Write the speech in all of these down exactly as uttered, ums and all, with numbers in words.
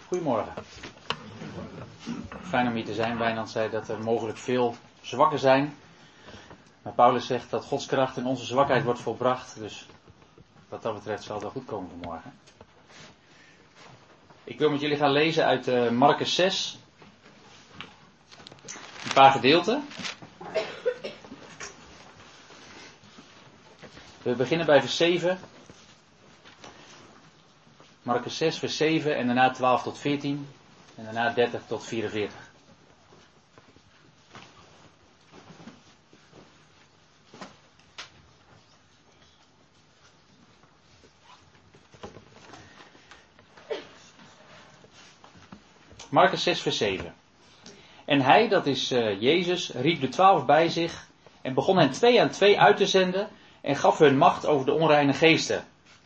Goedemorgen. Fijn om hier te zijn. Wijnand zei dat er mogelijk veel zwakken zijn. Maar Paulus zegt dat Gods kracht in onze zwakheid wordt volbracht. Dus wat dat betreft zal het wel goed komen vanmorgen. Ik wil met jullie gaan lezen uit uh, Markus zes. Een paar gedeelten. We beginnen bij vers zeven. Markus zes vers zeven en daarna twaalf tot veertien. En daarna dertig tot vierenveertig. Markus zes vers zeven. En hij, dat is uh, Jezus, riep de twaalf bij zich en begon hen twee aan twee uit te zenden en gaf hun macht over de onreine geesten.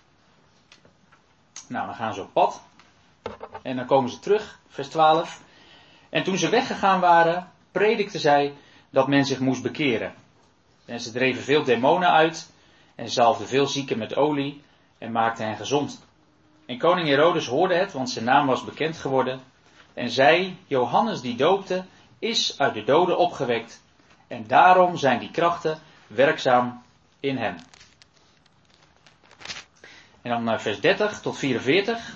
Nou, dan gaan ze op pad en dan komen ze terug, vers twaalf. En toen ze weggegaan waren, predikten zij dat men zich moest bekeren. En ze dreven veel demonen uit en zalfden veel zieken met olie en maakten hen gezond. En koning Herodes hoorde het, want zijn naam was bekend geworden. En zei, Johannes die doopte, is uit de doden opgewekt. En daarom zijn die krachten werkzaam in hem. En dan naar vers dertig tot vierenveertig.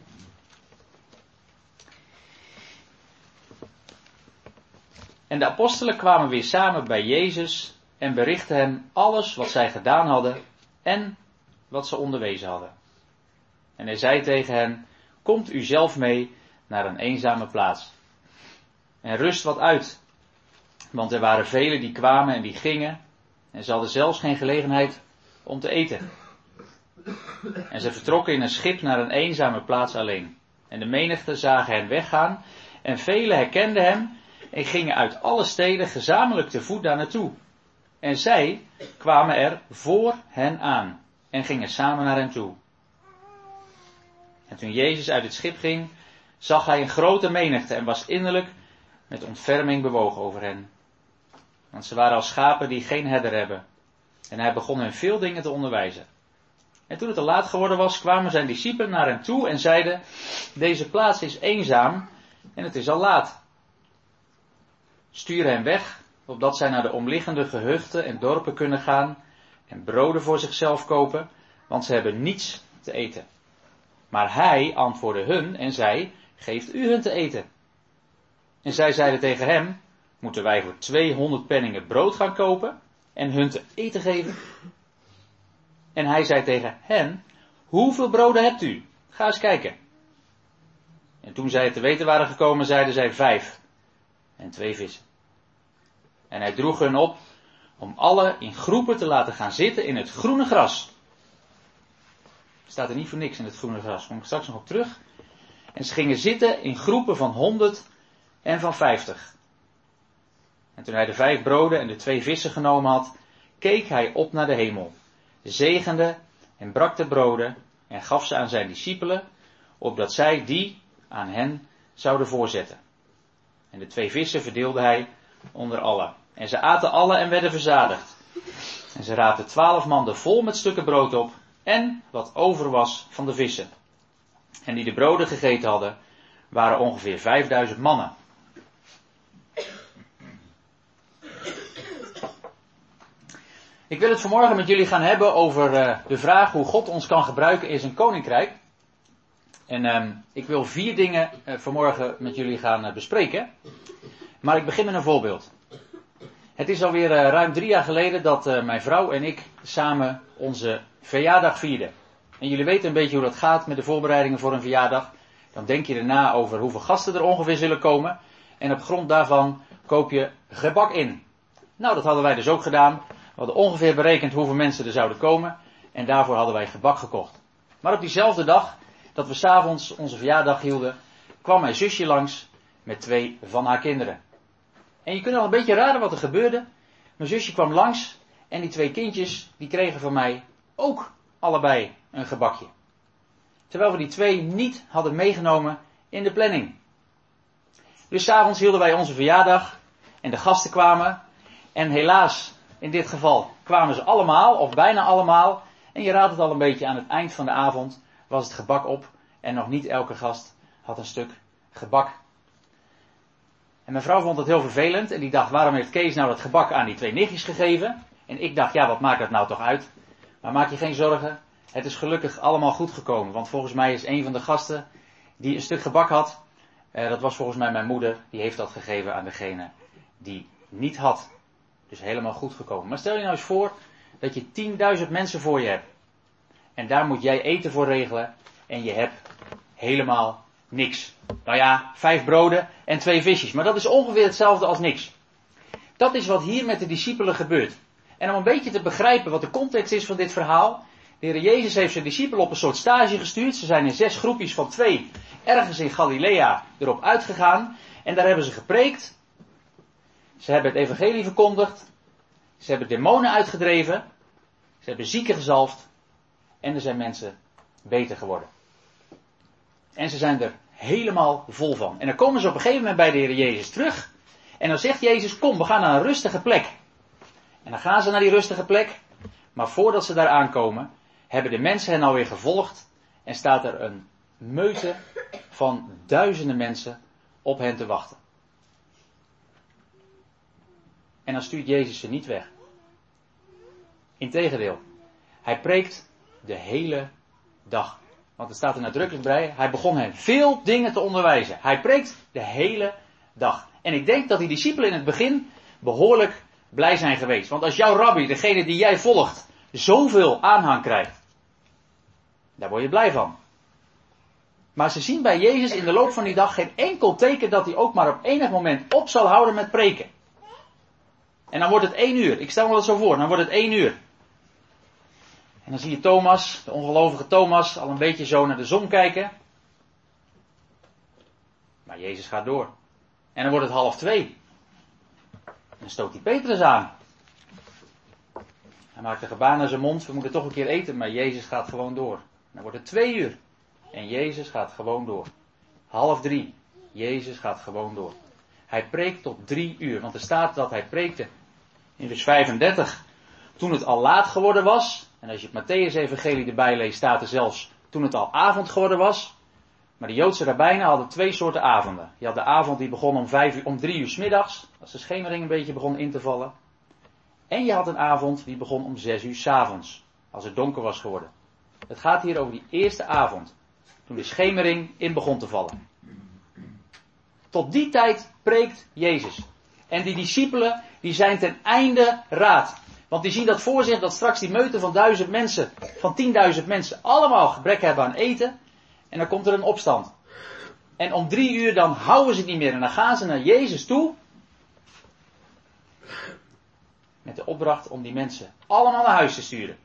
En de apostelen kwamen weer samen bij Jezus en berichtten hem alles wat zij gedaan hadden en wat ze onderwezen hadden. En hij zei tegen hen, komt u zelf mee naar een eenzame plaats. En rust wat uit. Want er waren velen die kwamen en die gingen. En ze hadden zelfs geen gelegenheid om te eten. En ze vertrokken in een schip naar een eenzame plaats alleen. En de menigte zagen hen weggaan. En velen herkenden hem. En gingen uit alle steden gezamenlijk te voet daar naartoe. En zij kwamen er voor hen aan. En gingen samen naar hem toe. En toen Jezus uit het schip ging, zag hij een grote menigte en was innerlijk met ontferming bewogen over hen. Want ze waren als schapen die geen herder hebben. En hij begon hen veel dingen te onderwijzen. En toen het te laat geworden was, kwamen zijn discipelen naar hem toe en zeiden, deze plaats is eenzaam en het is al laat. Stuur hen weg, opdat zij naar de omliggende gehuchten en dorpen kunnen gaan en broden voor zichzelf kopen, want ze hebben niets te eten. Maar hij antwoordde hun en zei, geeft u hun te eten. En zij zeiden tegen hem, moeten wij voor tweehonderd penningen brood gaan kopen en hun te eten geven? En hij zei tegen hen, hoeveel broden hebt u? Ga eens kijken. En toen zij het te weten waren gekomen, zeiden zij vijf en twee vissen. En hij droeg hun op om alle in groepen te laten gaan zitten in het groene gras. Staat er niet voor niks in het groene gras, kom ik straks nog op terug. En ze gingen zitten in groepen van honderd en van vijftig. En toen hij de vijf broden en de twee vissen genomen had, keek hij op naar de hemel, zegende en brak de broden en gaf ze aan zijn discipelen, opdat zij die aan hen zouden voorzetten. En de twee vissen verdeelde hij onder allen. En ze aten alle en werden verzadigd. En ze raapten twaalf manden vol met stukken brood op en wat over was van de vissen. En die de broden gegeten hadden, waren ongeveer vijfduizend mannen. Ik wil het vanmorgen met jullie gaan hebben over uh, de vraag hoe God ons kan gebruiken in zijn koninkrijk. En uh, ik wil vier dingen uh, vanmorgen met jullie gaan uh, bespreken. Maar ik begin met een voorbeeld. Het is alweer uh, ruim drie jaar geleden dat uh, mijn vrouw en ik samen onze verjaardag vierden. En jullie weten een beetje hoe dat gaat met de voorbereidingen voor een verjaardag. Dan denk je erna over hoeveel gasten er ongeveer zullen komen. En op grond daarvan koop je gebak in. Nou, dat hadden wij dus ook gedaan. We hadden ongeveer berekend hoeveel mensen er zouden komen. En daarvoor hadden wij gebak gekocht. Maar op diezelfde dag dat we 's avonds onze verjaardag hielden, kwam mijn zusje langs met twee van haar kinderen. En je kunt al een beetje raden wat er gebeurde. Mijn zusje kwam langs en die twee kindjes die kregen van mij ook allebei een gebakje. Terwijl we die twee niet hadden meegenomen in de planning. Dus 's avonds hielden wij onze verjaardag en de gasten kwamen. En helaas, in dit geval, kwamen ze allemaal, of bijna allemaal. En je raadt het al een beetje, aan het eind van de avond was het gebak op. En nog niet elke gast had een stuk gebak. En mijn vrouw vond het heel vervelend en die dacht, waarom heeft Kees nou dat gebak aan die twee nichtjes gegeven? En ik dacht, ja, wat maakt dat nou toch uit? Maar maak je geen zorgen, het is gelukkig allemaal goed gekomen. Want volgens mij is een van de gasten die een stuk gebak had, eh, dat was volgens mij mijn moeder, die heeft dat gegeven aan degene die niet had. Dus helemaal goed gekomen. Maar stel je nou eens voor dat je tienduizend mensen voor je hebt. En daar moet jij eten voor regelen en je hebt helemaal niks. Nou ja, vijf broden en twee visjes. Maar dat is ongeveer hetzelfde als niks. Dat is wat hier met de discipelen gebeurt. En om een beetje te begrijpen wat de context is van dit verhaal. De Heer Jezus heeft zijn discipelen op een soort stage gestuurd. Ze zijn in zes groepjes van twee ergens in Galilea erop uitgegaan. En daar hebben ze gepreekt. Ze hebben het evangelie verkondigd. Ze hebben demonen uitgedreven. Ze hebben zieken gezalfd. En er zijn mensen beter geworden. En ze zijn er helemaal vol van. En dan komen ze op een gegeven moment bij de Heer Jezus terug. En dan zegt Jezus, kom, we gaan naar een rustige plek. En dan gaan ze naar die rustige plek. Maar voordat ze daar aankomen, hebben de mensen hen alweer gevolgd. En staat er een meute van duizenden mensen op hen te wachten. En dan stuurt Jezus ze niet weg. Integendeel, hij preekt de hele dag. Want er staat er nadrukkelijk bij, hij begon hen veel dingen te onderwijzen. Hij preekt de hele dag. En ik denk dat die discipelen in het begin behoorlijk blij zijn geweest. Want als jouw rabbi, degene die jij volgt, zoveel aanhang krijgt, daar word je blij van. Maar ze zien bij Jezus in de loop van die dag geen enkel teken dat hij ook maar op enig moment op zal houden met preken. En dan wordt het één uur. Ik stel me dat zo voor, dan wordt het één uur. En dan zie je Thomas, de ongelovige Thomas, al een beetje zo naar de zon kijken. Maar Jezus gaat door. En dan wordt het half twee. En dan stoot hij Petrus aan. Hij maakt een gebaar naar zijn mond, we moeten toch een keer eten, maar Jezus gaat gewoon door. En dan wordt het twee uur. En Jezus gaat gewoon door. Half drie. Jezus gaat gewoon door. Hij preekt tot drie uur, want er staat dat hij preekte in vers vijfendertig. Toen het al laat geworden was. En als je het Mattheüs-evangelie erbij leest, staat er zelfs toen het al avond geworden was. Maar de Joodse rabbijnen hadden twee soorten avonden. Je had de avond die begon om, vijf uur, om drie uur 's middags, als de schemering een beetje begon in te vallen. En je had een avond die begon om zes uur 's avonds, als het donker was geworden. Het gaat hier over die eerste avond, toen de schemering in begon te vallen. Tot die tijd preekt Jezus. En die discipelen, die zijn ten einde raad. Want die zien dat voor zich, dat straks die meute van duizend mensen, van tienduizend mensen, allemaal gebrek hebben aan eten. En dan komt er een opstand. En om drie uur dan houden ze het niet meer. En dan gaan ze naar Jezus toe. Met de opdracht om die mensen allemaal naar huis te sturen.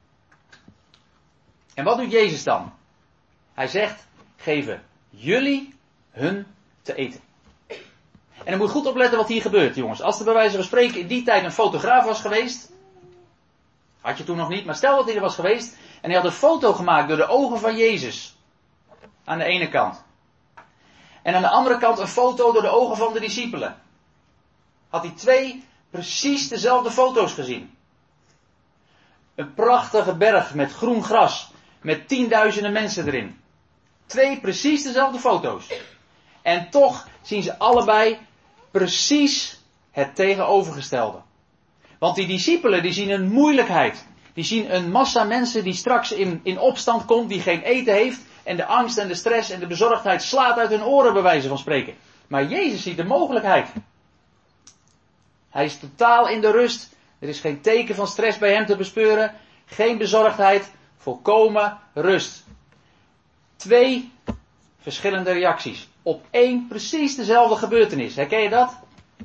En wat doet Jezus dan? Hij zegt, geven jullie hun te eten. En dan moet je goed opletten wat hier gebeurt, jongens. Als er bij wijze van spreken in die tijd een fotograaf was geweest. Had je toen nog niet, maar stel dat hij er was geweest. En hij had een foto gemaakt door de ogen van Jezus. Aan de ene kant. En aan de andere kant een foto door de ogen van de discipelen. Had hij twee precies dezelfde foto's gezien. Een prachtige berg met groen gras. Met tienduizenden mensen erin. Twee precies dezelfde foto's. En toch zien ze allebei precies het tegenovergestelde. Want die discipelen die zien een moeilijkheid. Die zien een massa mensen die straks in, in opstand komt, die geen eten heeft. En de angst en de stress en de bezorgdheid slaat uit hun oren bij wijze van spreken. Maar Jezus ziet de mogelijkheid. Hij is totaal in de rust. Er is geen teken van stress bij hem te bespeuren. Geen bezorgdheid. Volkomen rust. Twee verschillende reacties. Op één precies dezelfde gebeurtenis. Herken je dat?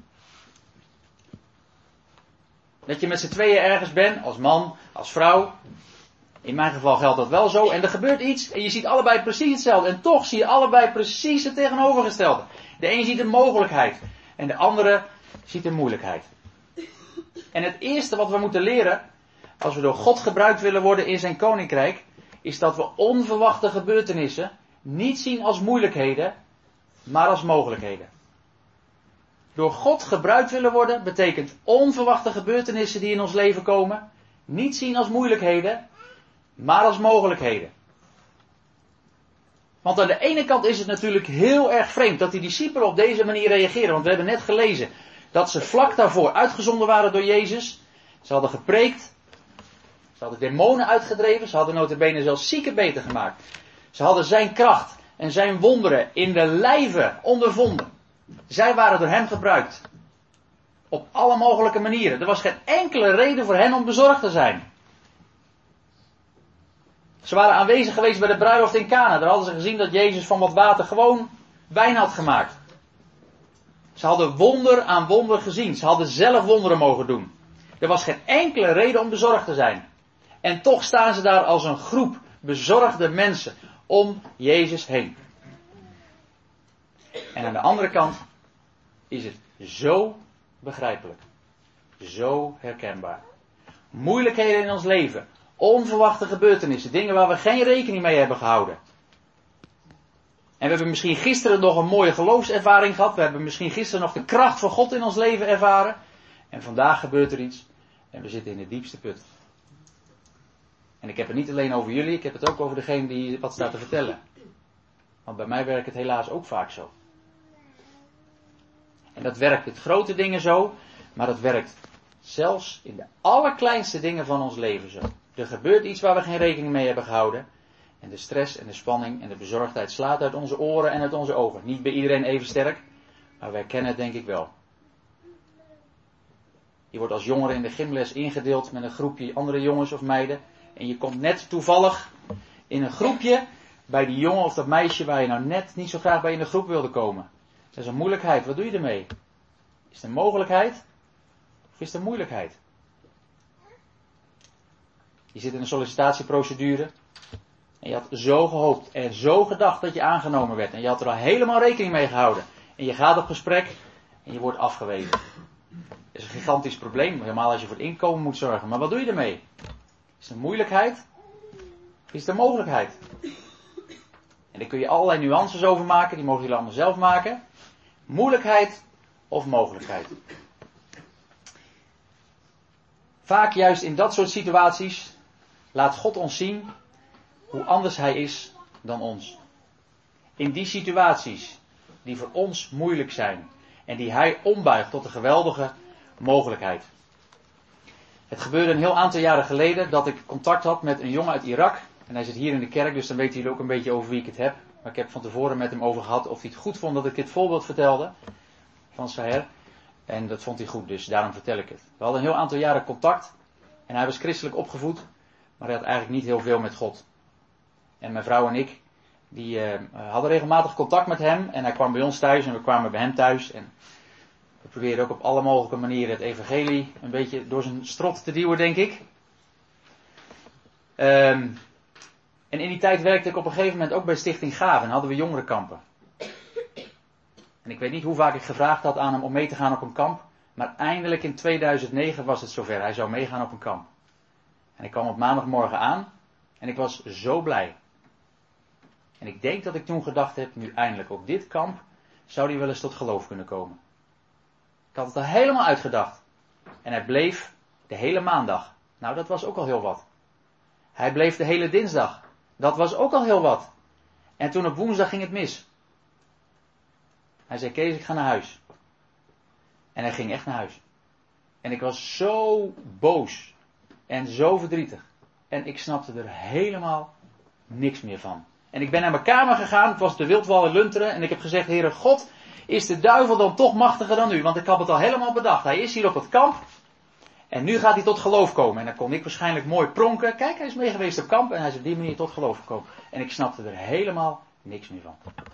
Dat je met z'n tweeën ergens bent. Als man, als vrouw. In mijn geval geldt dat wel zo. En er gebeurt iets en je ziet allebei precies hetzelfde. En toch zie je allebei precies het tegenovergestelde. De een ziet een mogelijkheid. En de andere ziet een moeilijkheid. En het eerste wat we moeten leren, als we door God gebruikt willen worden in zijn koninkrijk, is dat we onverwachte gebeurtenissen niet zien als moeilijkheden, maar als mogelijkheden. Door God gebruikt willen worden, betekent onverwachte gebeurtenissen die in ons leven komen, niet zien als moeilijkheden, maar als mogelijkheden. Want aan de ene kant is het natuurlijk heel erg vreemd dat die discipelen op deze manier reageren. Want we hebben net gelezen dat ze vlak daarvoor uitgezonden waren door Jezus. Ze hadden gepreekt. Ze hadden demonen uitgedreven. Ze hadden nota bene zelfs zieken beter gemaakt. Ze hadden zijn kracht en zijn wonderen in de lijve ondervonden. Zij waren door hem gebruikt. Op alle mogelijke manieren. Er was geen enkele reden voor hen om bezorgd te zijn. Ze waren aanwezig geweest bij de bruiloft in Kana. Daar hadden ze gezien dat Jezus van wat water gewoon wijn had gemaakt. Ze hadden wonder aan wonder gezien. Ze hadden zelf wonderen mogen doen. Er was geen enkele reden om bezorgd te zijn. En toch staan ze daar als een groep bezorgde mensen om Jezus heen. En aan de andere kant is het zo begrijpelijk. Zo herkenbaar. Moeilijkheden in ons leven. Onverwachte gebeurtenissen. Dingen waar we geen rekening mee hebben gehouden. En we hebben misschien gisteren nog een mooie geloofservaring gehad. We hebben misschien gisteren nog de kracht van God in ons leven ervaren. En vandaag gebeurt er iets. En we zitten in de diepste put. En ik heb het niet alleen over jullie. Ik heb het ook over degene die wat staat te vertellen. Want bij mij werkt het helaas ook vaak zo. En dat werkt met grote dingen zo. Maar dat werkt zelfs in de allerkleinste dingen van ons leven zo. Er gebeurt iets waar we geen rekening mee hebben gehouden. En de stress en de spanning en de bezorgdheid slaat uit onze oren en uit onze ogen. Niet bij iedereen even sterk, maar wij kennen het denk ik wel. Je wordt als jongere in de gymles ingedeeld met een groepje andere jongens of meiden. En je komt net toevallig in een groepje bij die jongen of dat meisje waar je nou net niet zo graag bij in de groep wilde komen. Dat is een moeilijkheid. Wat doe je ermee? Is het een mogelijkheid? Of is het een moeilijkheid? Je zit in een sollicitatieprocedure. En je had zo gehoopt en zo gedacht dat je aangenomen werd. En je had er al helemaal rekening mee gehouden. En je gaat op gesprek en je wordt afgewezen. Dat is een gigantisch probleem. Helemaal als je voor het inkomen moet zorgen. Maar wat doe je ermee? Is het een moeilijkheid? Of is het een mogelijkheid? En daar kun je allerlei nuances over maken. Die mogen jullie allemaal zelf maken. Moeilijkheid of mogelijkheid? Vaak juist in dat soort situaties laat God ons zien hoe anders Hij is dan ons. In die situaties die voor ons moeilijk zijn en die Hij ombuigt tot een geweldige mogelijkheid. Het gebeurde een heel aantal jaren geleden dat ik contact had met een jongen uit Irak. En hij zit hier in de kerk, dus dan weten jullie ook een beetje over wie ik het heb. Maar ik heb van tevoren met hem over gehad of hij het goed vond dat ik dit voorbeeld vertelde van Saher. En dat vond hij goed, dus daarom vertel ik het. We hadden een heel aantal jaren contact. En hij was christelijk opgevoed, maar hij had eigenlijk niet heel veel met God. En mijn vrouw en ik, die uh, hadden regelmatig contact met hem. En hij kwam bij ons thuis en we kwamen bij hem thuis. En we probeerden ook op alle mogelijke manieren het evangelie een beetje door zijn strot te duwen, denk ik. Um, en in die tijd werkte ik op een gegeven moment ook bij Stichting Gaven. En hadden we jongerenkampen. En ik weet niet hoe vaak ik gevraagd had aan hem om mee te gaan op een kamp. Maar eindelijk in tweeduizend negen was het zover. Hij zou meegaan op een kamp. En ik kwam op maandagmorgen aan. En ik was zo blij. En ik denk dat ik toen gedacht heb, nu eindelijk op dit kamp zou hij wel eens tot geloof kunnen komen. Ik had het al helemaal uitgedacht. En hij bleef de hele maandag. Nou, dat was ook al heel wat. Hij bleef de hele dinsdag. Dat was ook al heel wat. En toen op woensdag ging het mis. Hij zei, Kees, ik ga naar huis. En hij ging echt naar huis. En ik was zo boos. En zo verdrietig. En ik snapte er helemaal niks meer van. En ik ben naar mijn kamer gegaan. Het was de Wildwallen Lunteren. En ik heb gezegd, Heere God, is de duivel dan toch machtiger dan u? Want ik had het al helemaal bedacht. Hij is hier op het kamp. En nu gaat hij tot geloof komen. En dan kon ik waarschijnlijk mooi pronken. Kijk, hij is mee geweest op kamp. En hij is op die manier tot geloof gekomen. En ik snapte er helemaal niks meer van.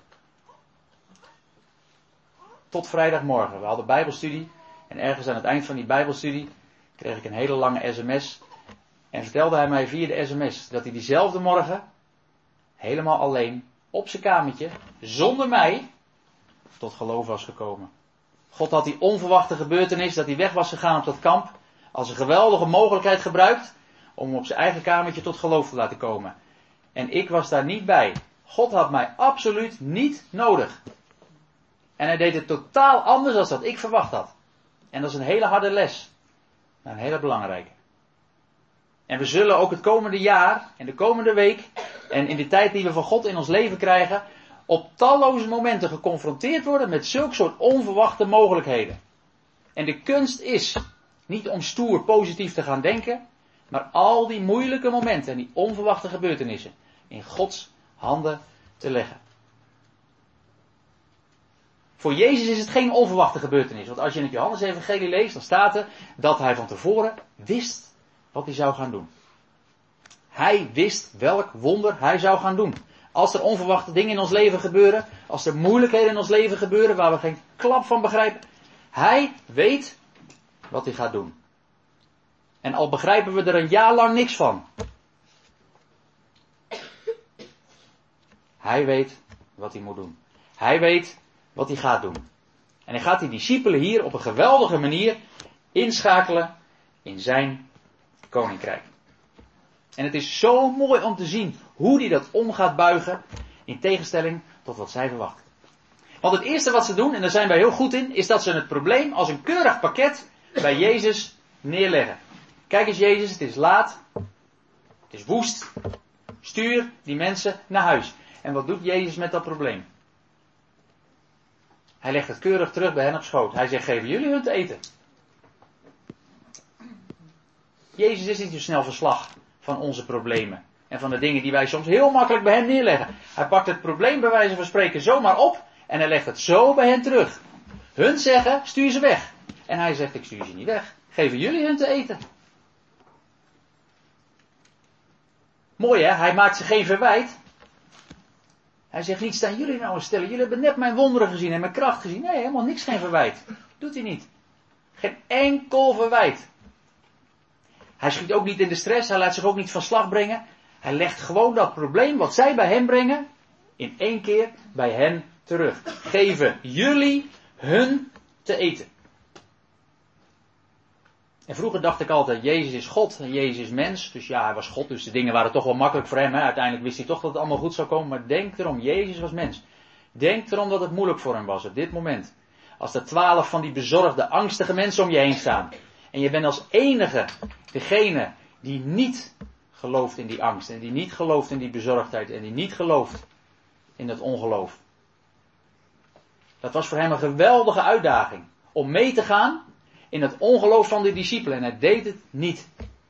Tot vrijdagmorgen. We hadden bijbelstudie. En ergens aan het eind van die bijbelstudie kreeg ik een hele lange sms. En vertelde hij mij via de sms dat hij diezelfde morgen helemaal alleen op zijn kamertje, zonder mij, tot geloof was gekomen. God had die onverwachte gebeurtenis dat hij weg was gegaan op dat kamp als een geweldige mogelijkheid gebruikt om hem op zijn eigen kamertje tot geloof te laten komen. En ik was daar niet bij. God had mij absoluut niet nodig. En hij deed het totaal anders dan dat ik verwacht had. En dat is een hele harde les. Maar een hele belangrijke. En we zullen ook het komende jaar en de komende week En in de tijd die we van God in ons leven krijgen, op talloze momenten geconfronteerd worden met zulke soort onverwachte mogelijkheden. En de kunst is niet om stoer positief te gaan denken, maar al die moeilijke momenten en die onverwachte gebeurtenissen in Gods handen te leggen. Voor Jezus is het geen onverwachte gebeurtenis. Want als je in het Johannes-evangelie leest, dan staat er dat hij van tevoren wist wat hij zou gaan doen. Hij wist welk wonder hij zou gaan doen. Als er onverwachte dingen in ons leven gebeuren, als er moeilijkheden in ons leven gebeuren waar we geen klap van begrijpen, hij weet wat hij gaat doen. En al begrijpen we er een jaar lang niks van. Hij weet wat hij moet doen. Hij weet wat hij gaat doen. En hij gaat die discipelen hier op een geweldige manier inschakelen in zijn koninkrijk. En het is zo mooi om te zien hoe hij dat om gaat buigen in tegenstelling tot wat zij verwachten. Want het eerste wat ze doen, en daar zijn wij heel goed in, is dat ze het probleem als een keurig pakket bij Jezus neerleggen. Kijk eens Jezus, het is laat, het is woest, stuur die mensen naar huis. En wat doet Jezus met dat probleem? Hij legt het keurig terug bij hen op schoot. Hij zegt, geven jullie hun te eten. Jezus is niet zo snel verslag van onze problemen. En van de dingen die wij soms heel makkelijk bij hem neerleggen. Hij pakt het probleem bij wijze van spreken zomaar op. En hij legt het zo bij hen terug. Hun zeggen, stuur ze weg. En hij zegt, ik stuur ze niet weg. Geven jullie hun te eten. Mooi hè, hij maakt ze geen verwijt. Hij zegt niet, staan jullie nou eens stellen. Jullie hebben net mijn wonderen gezien en mijn kracht gezien. Nee, helemaal niks, geen verwijt. Doet hij niet. Geen enkel verwijt. Hij schiet ook niet in de stress. Hij laat zich ook niet van slag brengen. Hij legt gewoon dat probleem wat zij bij hem brengen, in één keer bij hen terug. Geven jullie hun te eten. En vroeger dacht ik altijd, Jezus is God en Jezus is mens. Dus ja, hij was God, dus de dingen waren toch wel makkelijk voor hem. Hè? Uiteindelijk wist hij toch dat het allemaal goed zou komen. Maar denk erom, Jezus was mens. Denk erom dat het moeilijk voor hem was op dit moment. Als er twaalf van die bezorgde, angstige mensen om je heen staan. En je bent als enige degene die niet gelooft in die angst. En die niet gelooft in die bezorgdheid. En die niet gelooft in het ongeloof. Dat was voor hem een geweldige uitdaging. Om mee te gaan in het ongeloof van de discipelen. En hij deed het niet.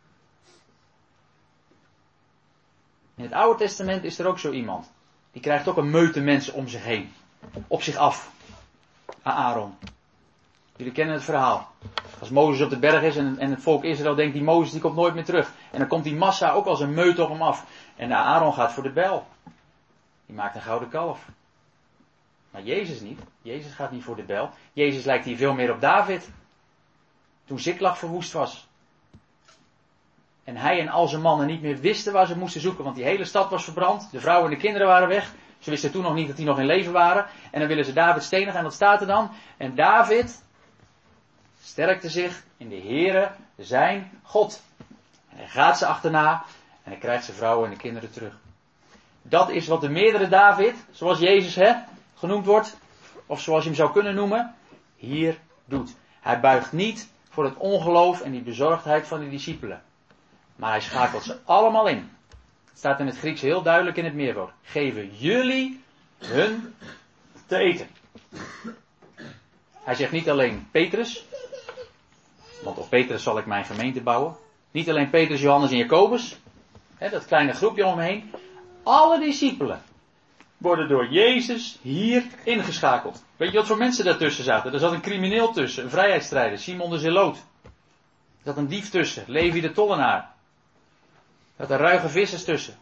In het Oude Testament is er ook zo iemand. Die krijgt ook een meute mensen om zich heen. Op zich af. Aaron. Jullie kennen het verhaal. Als Mozes op de berg is en, en het volk Israël denkt, die Mozes die komt nooit meer terug. En dan komt die massa ook als een meute op hem af. En Aaron gaat voor de bijl. Die maakt een gouden kalf. Maar Jezus niet. Jezus gaat niet voor de bijl. Jezus lijkt hier veel meer op David. Toen Ziklag verwoest was. En hij en al zijn mannen niet meer wisten waar ze moesten zoeken. Want die hele stad was verbrand. De vrouwen en de kinderen waren weg. Ze wisten toen nog niet dat die nog in leven waren. En dan willen ze David stenigen. En wat staat er dan? En David sterkte zich in de Heere zijn God. En hij gaat ze achterna. En hij krijgt zijn vrouwen en de kinderen terug. Dat is wat de meerdere David, zoals Jezus hè, genoemd wordt. Of zoals je hem zou kunnen noemen. Hier doet. Hij buigt niet voor het ongeloof en die bezorgdheid van de discipelen. Maar hij schakelt ze allemaal in. Het staat in het Grieks heel duidelijk in het meerwoord. Geven jullie hun te eten. Hij zegt niet alleen Petrus. Want op Petrus zal ik mijn gemeente bouwen. Niet alleen Petrus, Johannes en Jacobus. Hè, dat kleine groepje om hem heen. Alle discipelen worden door Jezus hier ingeschakeld. Weet je wat voor mensen daartussen zaten? Er zat een crimineel tussen, een vrijheidsstrijder, Simon de Zeloot. Er zat een dief tussen, Levi de tollenaar. Er zaten ruige vissers tussen.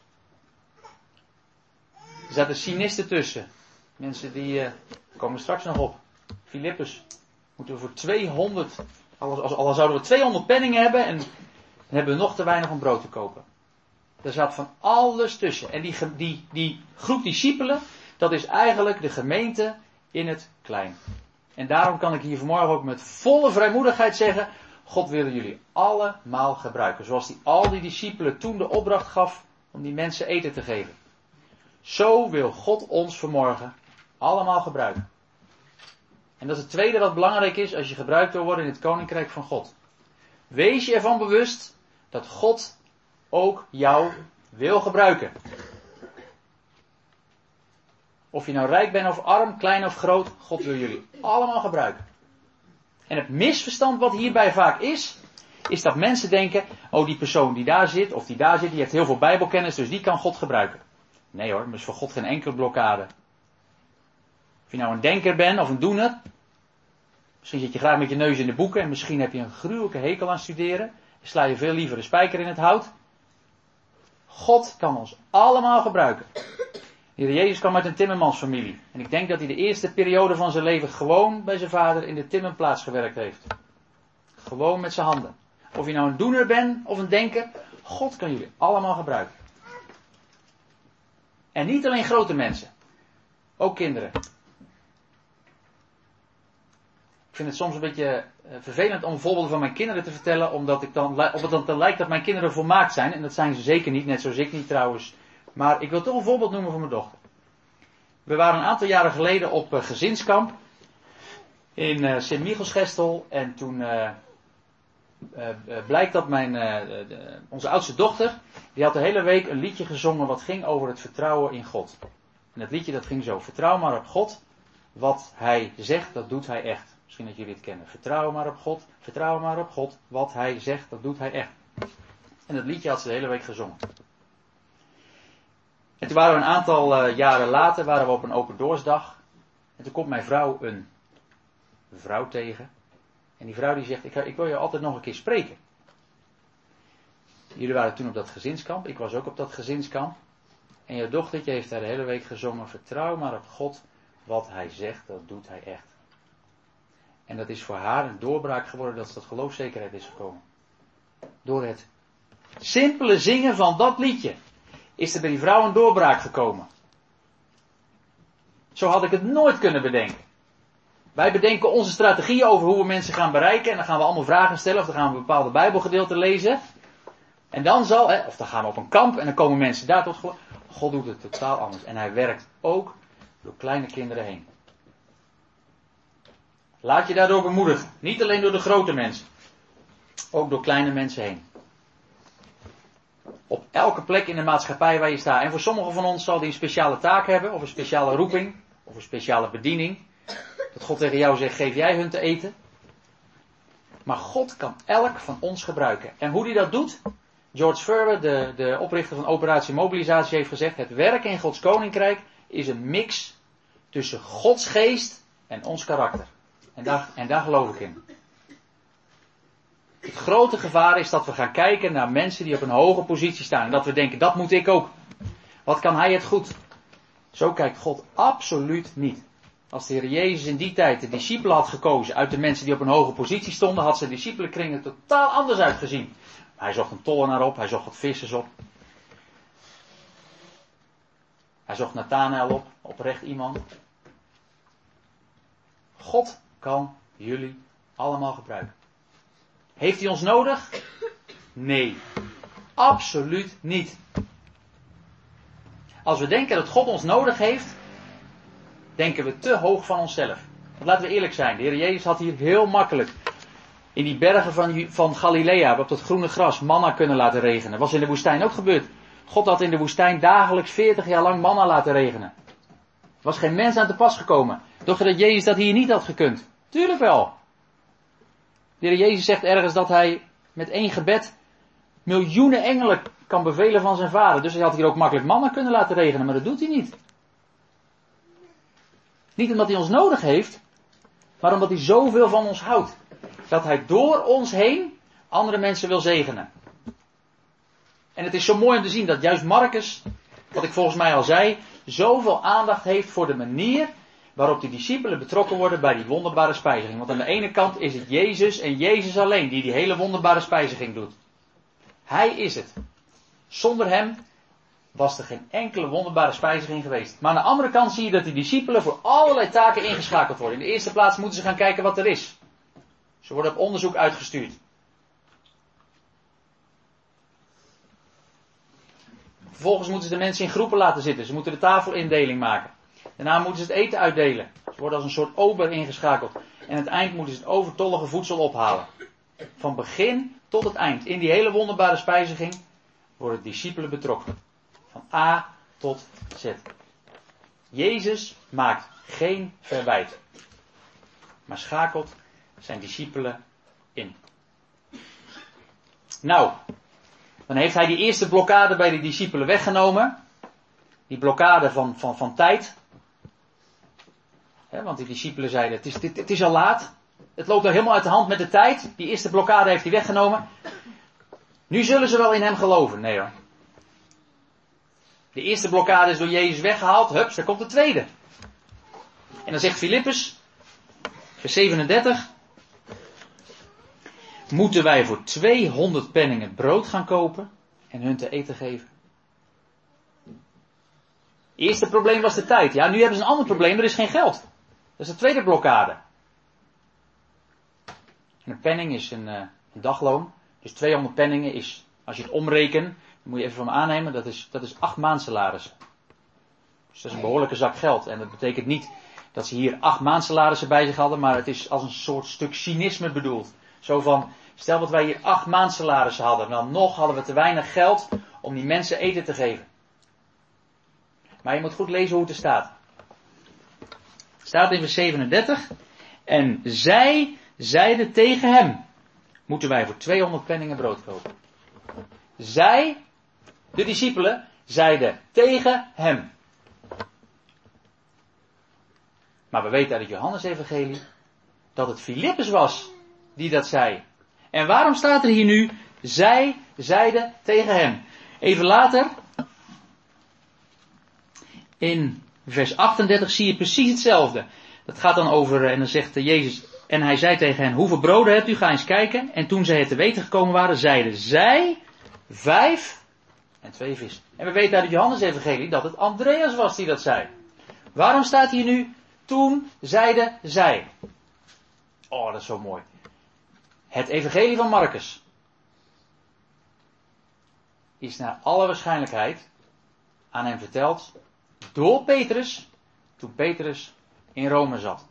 Er zaten cynisten tussen. Mensen die, uh, komen straks nog op. Filippus. Moeten we voor tweehonderd, al, al zouden we tweehonderd penningen hebben en dan hebben we nog te weinig om brood te kopen. Er zat van alles tussen. En die, die, die groep discipelen, dat is eigenlijk de gemeente in het klein. En daarom kan ik hier vanmorgen ook met volle vrijmoedigheid zeggen, God wil jullie allemaal gebruiken. Zoals hij al die discipelen toen de opdracht gaf om die mensen eten te geven. Zo wil God ons vanmorgen allemaal gebruiken. En dat is het tweede wat belangrijk is als je gebruikt wil worden in het koninkrijk van God. Wees je ervan bewust dat God ook jou wil gebruiken. Of je nou rijk bent of arm, klein of groot, God wil jullie allemaal gebruiken. En het misverstand wat hierbij vaak is, is dat mensen denken, oh die persoon die daar zit, of die daar zit, die heeft heel veel bijbelkennis, dus die kan God gebruiken. Nee hoor, dat is voor God geen enkele blokkade. Of je nou een denker bent of een doener, misschien zit je graag met je neus in de boeken en misschien heb je een gruwelijke hekel aan studeren, sla je veel liever een spijker in het hout. God kan ons allemaal gebruiken. De Heer Jezus kwam uit een timmermansfamilie. En ik denk dat hij de eerste periode van zijn leven gewoon bij zijn vader in de timmerplaats gewerkt heeft. Gewoon met zijn handen. Of je nou een doener bent of een denker, God kan jullie allemaal gebruiken. En niet alleen grote mensen. Ook kinderen. Ik vind het soms een beetje vervelend om voorbeelden van mijn kinderen te vertellen, omdat ik dan, op het dan lijkt dat mijn kinderen volmaakt zijn. En dat zijn ze zeker niet, net zoals ik niet trouwens. Maar ik wil toch een voorbeeld noemen van mijn dochter. We waren een aantal jaren geleden op uh, gezinskamp in uh, Sint-Michelsgestel. En toen uh, uh, uh, blijkt dat mijn, uh, de, onze oudste dochter, die had de hele week een liedje gezongen wat ging over het vertrouwen in God. En het liedje dat ging zo: vertrouw maar op God, wat hij zegt, dat doet hij echt. Misschien dat jullie het kennen. Vertrouw maar op God, vertrouw maar op God, wat hij zegt, dat doet hij echt. En dat liedje had ze de hele week gezongen. En toen waren we een aantal uh, jaren later, waren we op een open doorsdag. En toen komt mijn vrouw een vrouw tegen. En die vrouw die zegt, ik, ik wil je altijd nog een keer spreken. Jullie waren toen op dat gezinskamp, ik was ook op dat gezinskamp. En je dochtertje heeft daar de hele week gezongen, vertrouw maar op God, wat hij zegt, dat doet hij echt. En dat is voor haar een doorbraak geworden dat ze tot geloofszekerheid is gekomen. Door het simpele zingen van dat liedje is er bij die vrouw een doorbraak gekomen. Zo had ik het nooit kunnen bedenken. Wij bedenken onze strategieën over hoe we mensen gaan bereiken. En dan gaan we allemaal vragen stellen. Of dan gaan we bepaalde bijbelgedeelten lezen. En dan zal, hè, of dan gaan we op een kamp. En dan komen mensen daar tot geloof. God doet het totaal anders. En hij werkt ook door kleine kinderen heen. Laat je daardoor bemoedigen. Niet alleen door de grote mensen. Ook door kleine mensen heen. Op elke plek in de maatschappij waar je staat. En voor sommigen van ons zal die een speciale taak hebben. Of een speciale roeping. Of een speciale bediening. Dat God tegen jou zegt, geef jij hun te eten. Maar God kan elk van ons gebruiken. En hoe hij dat doet? George Verwer, de, de oprichter van Operatie Mobilisatie, heeft gezegd, het werken in Gods Koninkrijk is een mix tussen Gods geest en ons karakter. En daar, en daar geloof ik in. Het grote gevaar is dat we gaan kijken naar mensen die op een hoge positie staan. En dat we denken, dat moet ik ook. Wat kan hij het goed? Zo kijkt God absoluut niet. Als de Heer Jezus in die tijd de discipelen had gekozen uit de mensen die op een hoge positie stonden, had zijn discipelenkringen totaal anders uitgezien. Hij zocht een tollenaar op, hij zocht wat vissers op. Hij zocht Nathanael op, oprecht iemand. God kan jullie allemaal gebruiken. Heeft hij ons nodig? Nee, absoluut niet. Als we denken dat God ons nodig heeft, denken we te hoog van onszelf. Want laten we eerlijk zijn, de Heer Jezus had hier heel makkelijk in die bergen van, van Galilea, op dat groene gras, manna kunnen laten regenen. Dat was in de woestijn ook gebeurd. God had in de woestijn dagelijks veertig jaar lang manna laten regenen. Er was geen mens aan te pas gekomen. Doch dat Jezus dat hier niet had gekund. Tuurlijk wel. De Heer Jezus zegt ergens dat hij met één gebed miljoenen engelen kan bevelen van zijn vader. Dus hij had hier ook makkelijk manna kunnen laten regenen, maar dat doet hij niet. Niet omdat hij ons nodig heeft, maar omdat hij zoveel van ons houdt. Dat hij door ons heen andere mensen wil zegenen. En het is zo mooi om te zien dat juist Marcus, wat ik volgens mij al zei, zoveel aandacht heeft voor de manier waarop de discipelen betrokken worden bij die wonderbare spijziging. Want aan de ene kant is het Jezus en Jezus alleen die die hele wonderbare spijziging doet. Hij is het. Zonder hem was er geen enkele wonderbare spijziging geweest. Maar aan de andere kant zie je dat die discipelen voor allerlei taken ingeschakeld worden. In de eerste plaats moeten ze gaan kijken wat er is. Ze worden op onderzoek uitgestuurd. Vervolgens moeten ze de mensen in groepen laten zitten. Ze moeten de tafelindeling maken. Daarna moeten ze het eten uitdelen. Ze worden als een soort ober ingeschakeld. En aan het eind moeten ze het overtollige voedsel ophalen. Van begin tot het eind. In die hele wonderbare spijziging worden discipelen betrokken. Van A tot Z. Jezus maakt geen verwijt, maar schakelt zijn discipelen in. Nou, dan heeft hij die eerste blokkade bij de discipelen weggenomen. Die blokkade van, van, van tijd. He, want die discipelen zeiden, het is, het, het is al laat. Het loopt al helemaal uit de hand met de tijd. Die eerste blokkade heeft hij weggenomen. Nu zullen ze wel in hem geloven. Nee hoor. De eerste blokkade is door Jezus weggehaald. Hups, daar komt de tweede. En dan zegt Filippus, vers zevenendertig. Moeten wij voor tweehonderd penningen brood gaan kopen en hun te eten geven? Het eerste probleem was de tijd. Ja, nu hebben ze een ander probleem, er is geen geld. Dat is de tweede blokkade. En een penning is een, uh, een dagloon. Dus tweehonderd penningen is, als je het omrekent, dan moet je even van me aannemen, dat is, dat is acht maandsalarissen. Dus dat is een behoorlijke zak geld. En dat betekent niet dat ze hier acht maandsalarissen bij zich hadden, maar het is als een soort stuk cynisme bedoeld. Zo van, stel dat wij hier acht maandsalarissen hadden, dan nog hadden we te weinig geld om die mensen eten te geven. Maar je moet goed lezen hoe het er staat. Het staat in vers zevenendertig. En zij zeiden tegen hem, moeten wij voor tweehonderd penningen brood kopen. Zij, de discipelen, zeiden tegen hem. Maar we weten uit het Johannesevangelie dat het Filippus was die dat zei. En waarom staat er hier nu, zij zeiden tegen hem? Even later, in vers achtendertig zie je precies hetzelfde. Dat gaat dan over, en dan zegt Jezus, en hij zei tegen hen, hoeveel broden hebt u? Ga eens kijken. En toen zij het te weten gekomen waren, zeiden zij, vijf en twee vis. En we weten uit het Johannesevangelie dat het Andreas was die dat zei. Waarom staat hier nu, toen zeiden zij? Oh, dat is zo mooi. Het evangelie van Marcus is naar alle waarschijnlijkheid aan hem verteld door Petrus, toen Petrus in Rome zat.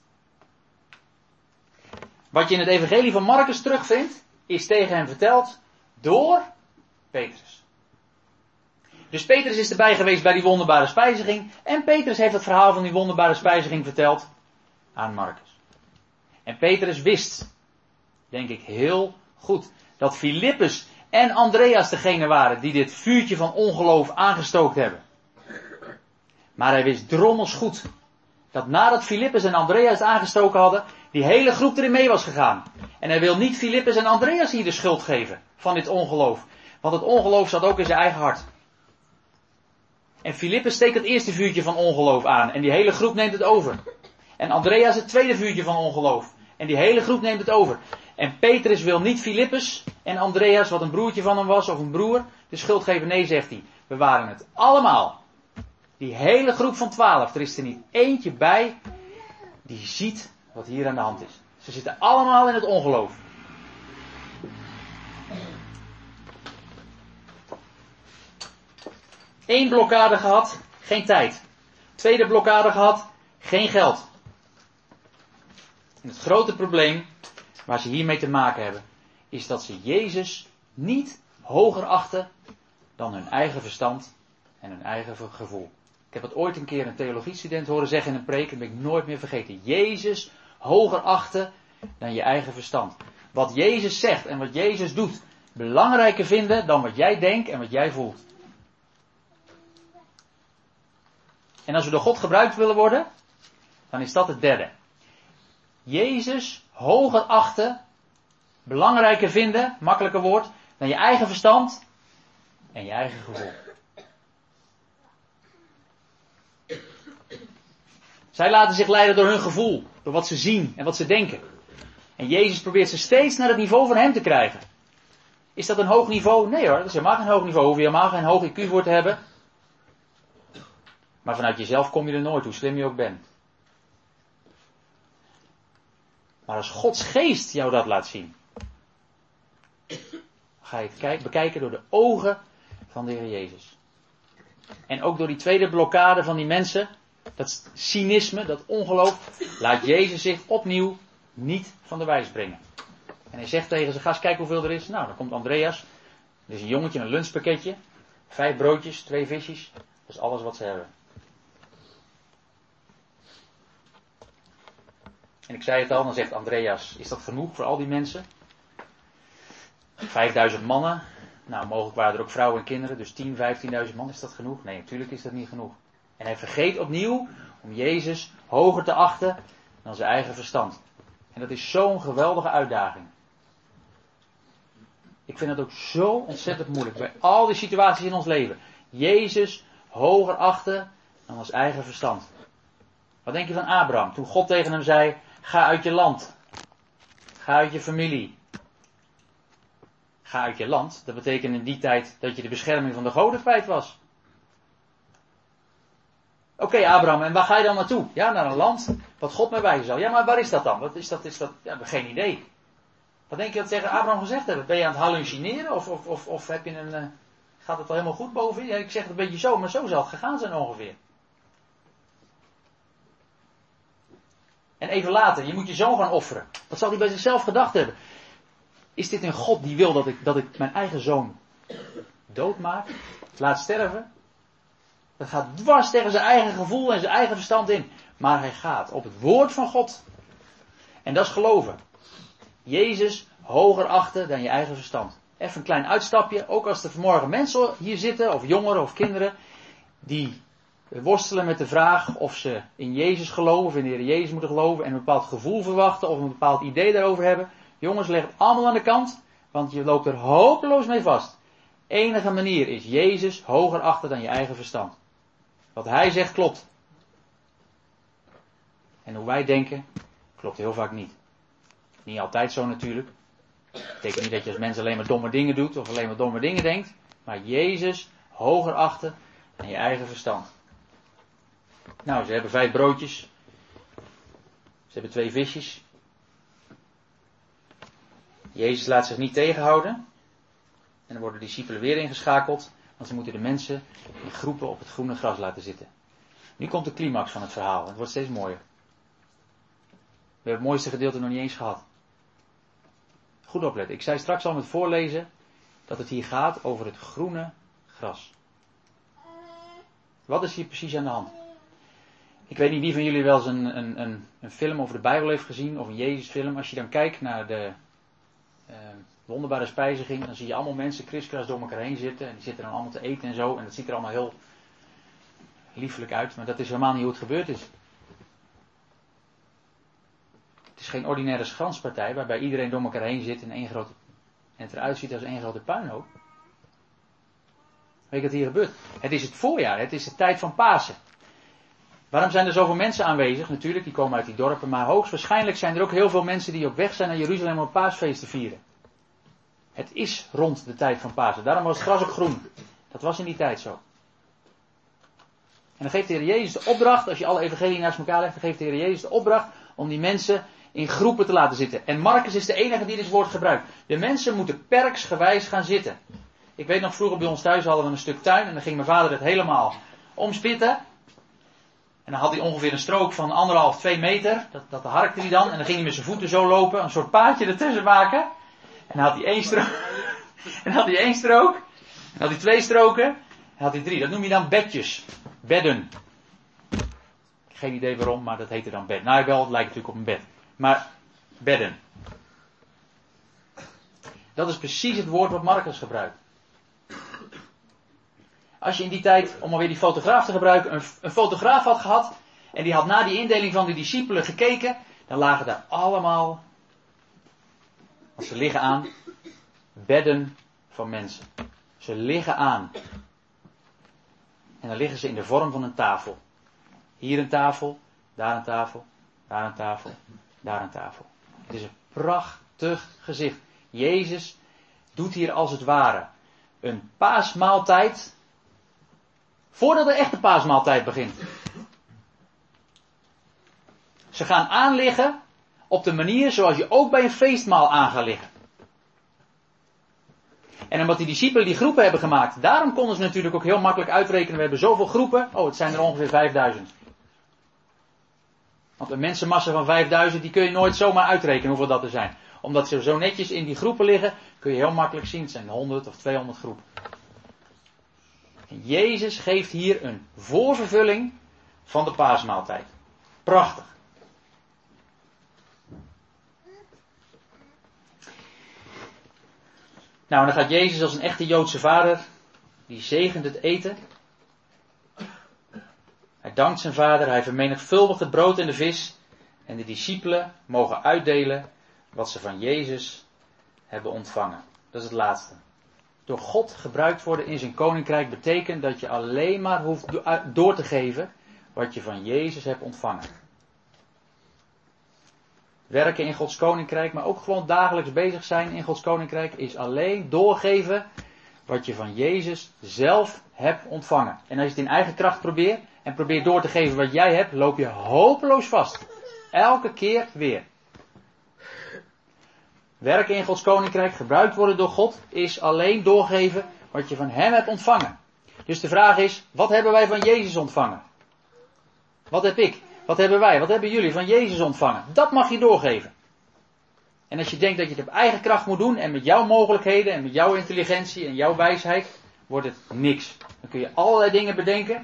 Wat je in het evangelie van Marcus terugvindt, is tegen hem verteld door Petrus. Dus Petrus is erbij geweest bij die wonderbare spijziging. En Petrus heeft het verhaal van die wonderbare spijziging verteld aan Marcus. En Petrus wist, denk ik heel goed, dat Filippus en Andreas degene waren die dit vuurtje van ongeloof aangestookt hebben. Maar hij wist drommels goed dat nadat Filippus en Andreas het aangestoken hadden, die hele groep erin mee was gegaan. En hij wil niet Filippus en Andreas hier de schuld geven van dit ongeloof. Want het ongeloof zat ook in zijn eigen hart. En Filippus steekt het eerste vuurtje van ongeloof aan. En die hele groep neemt het over. En Andreas het tweede vuurtje van ongeloof. En die hele groep neemt het over. En Petrus wil niet Filippus en Andreas, wat een broertje van hem was, of een broer, de schuld geven. Nee, zegt hij. We waren het allemaal. Die hele groep van twaalf. Er is er niet eentje bij die ziet wat hier aan de hand is. Ze zitten allemaal in het ongeloof. Eén blokkade gehad, geen tijd. Tweede blokkade gehad, geen geld. En het grote probleem waar ze hiermee te maken hebben, is dat ze Jezus niet hoger achten dan hun eigen verstand en hun eigen gevoel. Ik heb het ooit een keer een theologiestudent horen zeggen in een preek, dat ben ik nooit meer vergeten. Jezus hoger achten dan je eigen verstand. Wat Jezus zegt en wat Jezus doet, belangrijker vinden dan wat jij denkt en wat jij voelt. En als we door God gebruikt willen worden, dan is dat het derde. Jezus hoger achten, belangrijker vinden, makkelijker woord, dan je eigen verstand en je eigen gevoel. Zij laten zich leiden door hun gevoel, door wat ze zien en wat ze denken. En Jezus probeert ze steeds naar het niveau van hem te krijgen. Is dat een hoog niveau? Nee hoor, dat is helemaal geen hoog niveau. Hoef je helemaal geen hoog I Q voor te hebben. Maar vanuit jezelf kom je er nooit, hoe slim je ook bent. Maar als Gods geest jou dat laat zien, ga je het bekijken door de ogen van de Heer Jezus. En ook door die tweede blokkade van die mensen, dat cynisme, dat ongeloof, laat Jezus zich opnieuw niet van de wijs brengen. En hij zegt tegen ze, ga eens kijken hoeveel er is. Nou, dan komt Andreas, er is een jongetje, een lunchpakketje, vijf broodjes, twee visjes, dat is alles wat ze hebben. En ik zei het al, dan zegt Andreas, is dat genoeg voor al die mensen? vijfduizend mannen. Nou, mogelijk waren er ook vrouwen en kinderen, dus tien, vijftienduizend man. Is dat genoeg? Nee, natuurlijk is dat niet genoeg. En hij vergeet opnieuw om Jezus hoger te achten dan zijn eigen verstand. En dat is zo'n geweldige uitdaging. Ik vind dat ook zo ontzettend moeilijk. Bij al die situaties in ons leven. Jezus hoger achten dan ons eigen verstand. Wat denk je van Abraham? Toen God tegen hem zei, ga uit je land. Ga uit je familie. Ga uit je land. Dat betekende in die tijd dat je de bescherming van de goden kwijt was. Oké, okay, Abraham, en waar ga je dan naartoe? Ja, naar een land wat God mij wijzen zal. Ja, maar waar is dat dan? Wat is dat? Is dat? Ja, we hebben geen idee. Wat denk je dat tegen Abraham gezegd hebben? Ben je aan het hallucineren? Of, of, of, of heb je een, uh, gaat het al helemaal goed boven je? Ja, ik zeg het een beetje zo, maar zo zal het gegaan zijn ongeveer. En even later, je moet je zoon gaan offeren. Wat zal hij bij zichzelf gedacht hebben? Is dit een God die wil dat ik, dat ik mijn eigen zoon doodmaak? Laat sterven? Dat gaat dwars tegen zijn eigen gevoel en zijn eigen verstand in. Maar hij gaat op het woord van God. En dat is geloven. Jezus hoger achten dan je eigen verstand. Even een klein uitstapje. Ook als er vanmorgen mensen hier zitten, of jongeren of kinderen, die worstelen met de vraag of ze in Jezus geloven, of in de Heer Jezus moeten geloven, en een bepaald gevoel verwachten, of een bepaald idee daarover hebben. Jongens, leg het allemaal aan de kant, want je loopt er hopeloos mee vast. Enige manier is Jezus hoger achten dan je eigen verstand. Wat hij zegt klopt. En hoe wij denken, klopt heel vaak niet. Niet altijd zo natuurlijk. Dat betekent niet dat je als mens alleen maar domme dingen doet, of alleen maar domme dingen denkt. Maar Jezus hoger achten dan je eigen verstand. Nou, ze hebben vijf broodjes. Ze hebben twee visjes. Jezus laat zich niet tegenhouden. En dan worden de discipelen weer ingeschakeld. Want ze moeten de mensen in groepen op het groene gras laten zitten. Nu komt de climax van het verhaal. Het wordt steeds mooier. We hebben het mooiste gedeelte nog niet eens gehad. Goed opletten. Ik zei straks al met voorlezen dat het hier gaat over het groene gras. Wat is hier precies aan de hand? Ik weet niet wie van jullie wel eens een, een, een, een film over de Bijbel heeft gezien, of een Jezusfilm. Als je dan kijkt naar de uh, wonderbare spijziging, dan zie je allemaal mensen kriskras door elkaar heen zitten. En die zitten dan allemaal te eten en zo. En dat ziet er allemaal heel liefelijk uit. Maar dat is helemaal niet hoe het gebeurd is. Het is geen ordinaire schanspartij waarbij iedereen door elkaar heen zit in één grote, en het eruit ziet als één grote puinhoop. Weet je wat hier gebeurt? Het is het voorjaar, het is de tijd van Pasen. Waarom zijn er zoveel mensen aanwezig? Natuurlijk, die komen uit die dorpen, maar hoogstwaarschijnlijk zijn er ook heel veel mensen die op weg zijn naar Jeruzalem om het paasfeest te vieren. Het is rond de tijd van Pasen, daarom was het gras ook groen. Dat was in die tijd zo. En dan geeft de Heer Jezus de opdracht, als je alle evangelieën naast elkaar legt, dan geeft de Heer Jezus de opdracht om die mensen in groepen te laten zitten. En Marcus is de enige die dit woord gebruikt. De mensen moeten perksgewijs gaan zitten. Ik weet nog, vroeger bij ons thuis hadden we een stuk tuin en dan ging mijn vader het helemaal omspitten. En dan had hij ongeveer een strook van anderhalf, twee meter. Dat, dat harkte hij dan. En dan ging hij met zijn voeten zo lopen. Een soort paadje ertussen maken. En dan had hij één strook. En dan had hij één strook. En dan had hij twee stroken. En dan had hij drie. Dat noem je dan bedjes. Bedden. Geen idee waarom, maar dat heette dan bed. Nou wel, het lijkt natuurlijk op een bed. Maar bedden. Dat is precies het woord wat Marcus gebruikt. Als je in die tijd, om alweer die fotograaf te gebruiken, een, een fotograaf had gehad. En die had na die indeling van de discipelen gekeken. Dan lagen daar allemaal, als ze liggen aan, bedden van mensen. Ze liggen aan. En dan liggen ze in de vorm van een tafel. Hier een tafel, daar een tafel, daar een tafel, daar een tafel. Het is een prachtig gezicht. Jezus doet hier als het ware een paasmaaltijd. Voordat de echte paasmaaltijd begint. Ze gaan aanliggen op de manier zoals je ook bij een feestmaal aan gaat liggen. En omdat die discipelen die groepen hebben gemaakt, daarom konden ze natuurlijk ook heel makkelijk uitrekenen. We hebben zoveel groepen, oh het zijn er ongeveer vijfduizend. Want een mensenmassa van vijfduizend, die kun je nooit zomaar uitrekenen hoeveel dat er zijn. Omdat ze zo netjes in die groepen liggen, kun je heel makkelijk zien, het zijn honderd of tweehonderd groepen. En Jezus geeft hier een voorvervulling van de paasmaaltijd. Prachtig. Nou, en dan gaat Jezus als een echte Joodse vader, die zegent het eten. Hij dankt zijn vader, hij vermenigvuldigt het brood en de vis. En de discipelen mogen uitdelen wat ze van Jezus hebben ontvangen. Dat is het laatste. Door God gebruikt worden in zijn koninkrijk betekent dat je alleen maar hoeft door te geven wat je van Jezus hebt ontvangen. Werken in Gods koninkrijk, maar ook gewoon dagelijks bezig zijn in Gods koninkrijk, is alleen doorgeven wat je van Jezus zelf hebt ontvangen. En als je het in eigen kracht probeert en probeert door te geven wat jij hebt, loop je hopeloos vast. Elke keer weer. Werken in Gods koninkrijk, gebruikt worden door God, is alleen doorgeven wat je van Hem hebt ontvangen. Dus de vraag is, wat hebben wij van Jezus ontvangen? Wat heb ik? Wat hebben wij? Wat hebben jullie van Jezus ontvangen? Dat mag je doorgeven. En als je denkt dat je het op eigen kracht moet doen en met jouw mogelijkheden en met jouw intelligentie en jouw wijsheid, wordt het niks. Dan kun je allerlei dingen bedenken.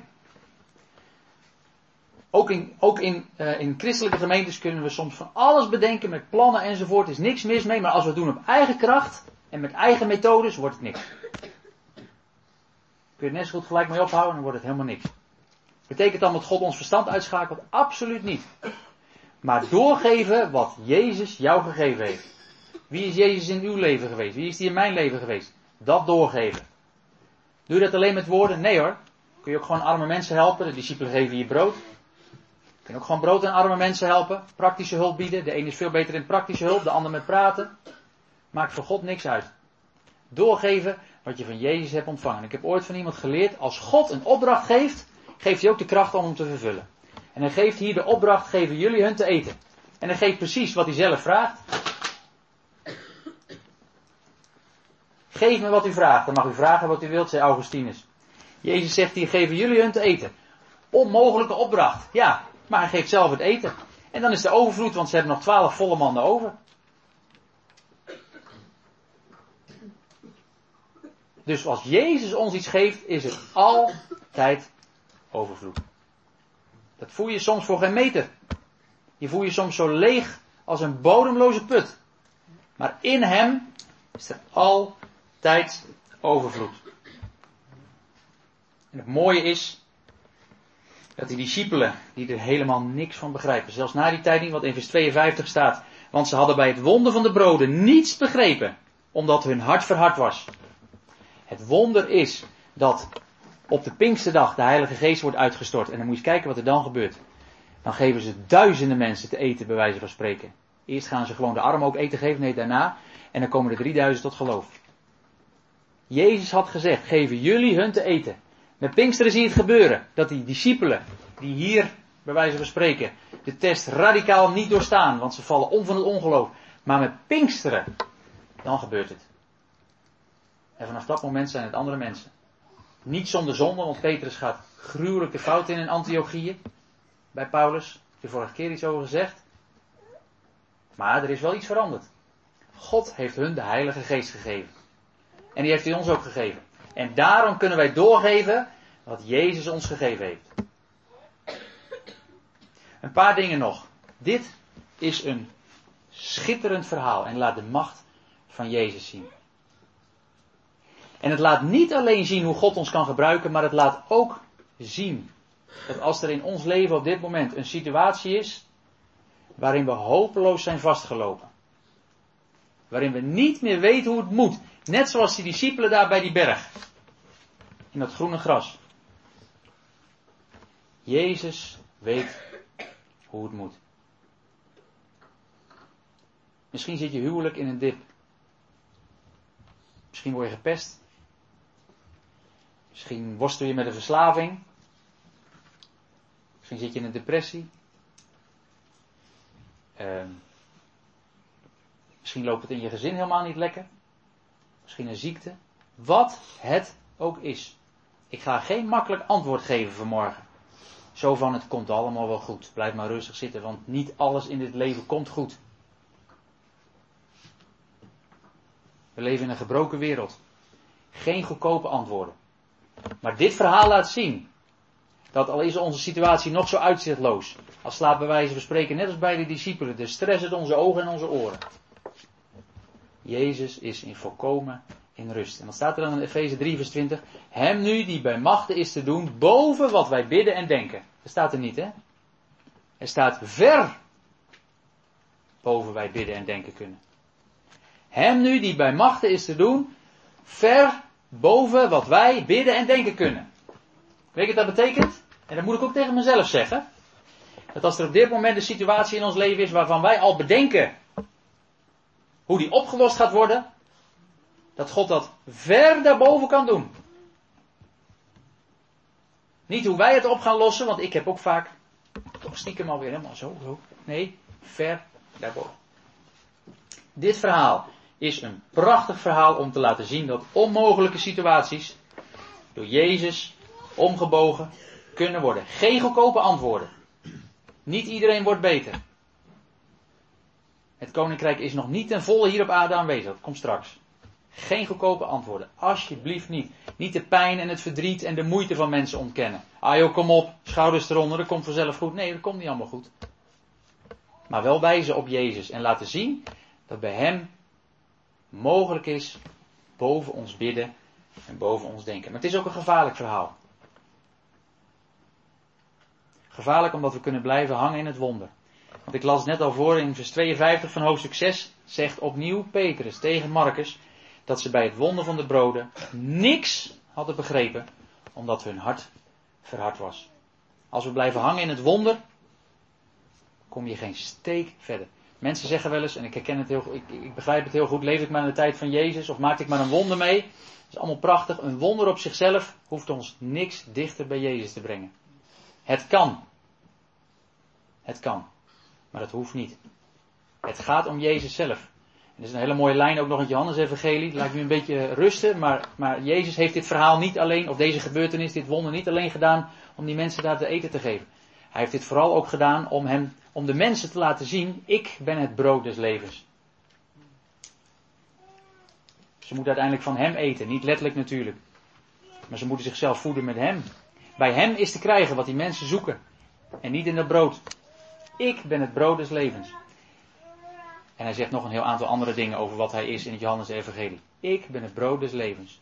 Ook in, ook in, uh, in christelijke gemeentes kunnen we soms van alles bedenken met plannen enzovoort. Er is niks mis mee, maar als we het doen op eigen kracht en met eigen methodes, wordt het niks. Kun je het net zo goed gelijk mee ophouden, dan wordt het helemaal niks. Betekent dan dat God ons verstand uitschakelt? Absoluut niet. Maar doorgeven wat Jezus jou gegeven heeft. Wie is Jezus in uw leven geweest? Wie is die in mijn leven geweest? Dat doorgeven. Doe je dat alleen met woorden? Nee hoor. Kun je ook gewoon arme mensen helpen. De discipelen geven je brood. Kun je ook gewoon brood aan arme mensen helpen. Praktische hulp bieden. De een is veel beter in praktische hulp. De ander met praten. Maakt voor God niks uit. Doorgeven wat je van Jezus hebt ontvangen. Ik heb ooit van iemand geleerd. Als God een opdracht geeft, geeft hij ook de kracht om hem te vervullen. En hij geeft hier de opdracht, geven jullie hun te eten. En hij geeft precies wat hij zelf vraagt. Geef me wat u vraagt. Dan mag u vragen wat u wilt, zei Augustinus. Jezus zegt hier, geven jullie hun te eten. Onmogelijke opdracht. Ja, maar hij geeft zelf het eten. En dan is de overvloed, want ze hebben nog twaalf volle mannen over. Dus als Jezus ons iets geeft, is het altijd overvloed. Dat voel je soms voor geen meter. Je voel je soms zo leeg als een bodemloze put. Maar in hem is er altijd overvloed. En het mooie is dat die discipelen, die er helemaal niks van begrijpen, zelfs na die tijd niet, wat in vers tweeënvijftig staat, want ze hadden bij het wonder van de broden niets begrepen, omdat hun hart verhard was. Het wonder is dat op de Pinksterdag de Heilige Geest wordt uitgestort. En dan moet je kijken wat er dan gebeurt. Dan geven ze duizenden mensen te eten, bij wijze van spreken. Eerst gaan ze gewoon de armen ook eten geven, nee daarna. En dan komen er drieduizend tot geloof. Jezus had gezegd, geven jullie hun te eten. Met Pinksteren zie je het gebeuren. Dat die discipelen, die hier, bij wijze van spreken, de test radicaal niet doorstaan. Want ze vallen om van het ongeloof. Maar met Pinksteren, dan gebeurt het. En vanaf dat moment zijn het andere mensen. Niet zonder zonde, want Petrus gaat gruwelijk de fout in in Antiochië. Bij Paulus. Ik heb de vorige keer iets over gezegd. Maar er is wel iets veranderd. God heeft hun de Heilige Geest gegeven. En die heeft hij ons ook gegeven. En daarom kunnen wij doorgeven wat Jezus ons gegeven heeft. Een paar dingen nog. Dit is een schitterend verhaal en laat de macht van Jezus zien. En het laat niet alleen zien hoe God ons kan gebruiken, maar het laat ook zien dat als er in ons leven op dit moment een situatie is waarin we hopeloos zijn vastgelopen. Waarin we niet meer weten hoe het moet. Net zoals die discipelen daar bij die berg. In dat groene gras. Jezus weet hoe het moet. Misschien zit je huwelijk in een dip. Misschien word je gepest. Misschien worstel je met een verslaving. Misschien zit je in een depressie. Uh, misschien loopt het in je gezin helemaal niet lekker. Misschien een ziekte. Wat het ook is. Ik ga geen makkelijk antwoord geven vanmorgen. Zo van, het komt allemaal wel goed. Blijf maar rustig zitten, want niet alles in dit leven komt goed. We leven in een gebroken wereld. Geen goedkope antwoorden. Maar dit verhaal laat zien dat al is onze situatie nog zo uitzichtloos, als slaat bij wijze van spreken net als bij de discipelen, de stress uit onze ogen en onze oren. Jezus is in volkomen in rust. En wat staat er dan in Efeze drie vers twintig? Hem nu die bij machten is te doen boven wat wij bidden en denken. Dat staat er niet, hè? Er staat ver boven wij bidden en denken kunnen. Hem nu die bij machten is te doen ver boven wat wij bidden en denken kunnen. Weet je wat dat betekent? En dat moet ik ook tegen mezelf zeggen. Dat als er op dit moment een situatie in ons leven is waarvan wij al bedenken hoe die opgelost gaat worden, dat God dat ver daarboven kan doen. Niet hoe wij het op gaan lossen, want ik heb ook vaak toch stiekem alweer helemaal zo, zo. Nee, ver daarboven. Dit verhaal is een prachtig verhaal om te laten zien dat onmogelijke situaties door Jezus omgebogen kunnen worden. Geen goedkope antwoorden. Niet iedereen wordt beter. Het koninkrijk is nog niet ten volle hier op aarde aanwezig. Dat komt straks. Geen goedkope antwoorden. Alsjeblieft niet. Niet de pijn en het verdriet en de moeite van mensen ontkennen. Ah joh, kom op. Schouders eronder. Dat komt vanzelf goed. Nee, dat komt niet allemaal goed. Maar wel wijzen op Jezus. En laten zien dat bij hem mogelijk is boven ons bidden en boven ons denken. Maar het is ook een gevaarlijk verhaal. Gevaarlijk omdat we kunnen blijven hangen in het wonder. Want ik las net al voor in vers tweeënvijftig van hoofdstuk zes, zegt opnieuw Petrus tegen Marcus dat ze bij het wonder van de broden niks hadden begrepen, omdat hun hart verhard was. Als we blijven hangen in het wonder, kom je geen steek verder. Mensen zeggen wel eens, en ik herken het heel goed, ik, ik begrijp het heel goed, leef ik maar in de tijd van Jezus of maak ik maar een wonder mee. Dat is allemaal prachtig. Een wonder op zichzelf hoeft ons niks dichter bij Jezus te brengen. Het kan. Het kan. Maar het hoeft niet. Het gaat om Jezus zelf. En er is een hele mooie lijn ook nog in het Johannes-evangelie. Laat ik nu een beetje rusten. Maar, maar Jezus heeft dit verhaal niet alleen, of deze gebeurtenis, dit wonder niet alleen gedaan om die mensen daar te eten te geven. Hij heeft dit vooral ook gedaan om, hem, om de mensen te laten zien, ik ben het brood des levens. Ze moeten uiteindelijk van hem eten. Niet letterlijk natuurlijk. Maar ze moeten zichzelf voeden met hem. Bij hem is te krijgen wat die mensen zoeken. En niet in dat brood. Ik ben het brood des levens. En hij zegt nog een heel aantal andere dingen over wat hij is in het Johannes-evangelie. Ik ben het brood des levens.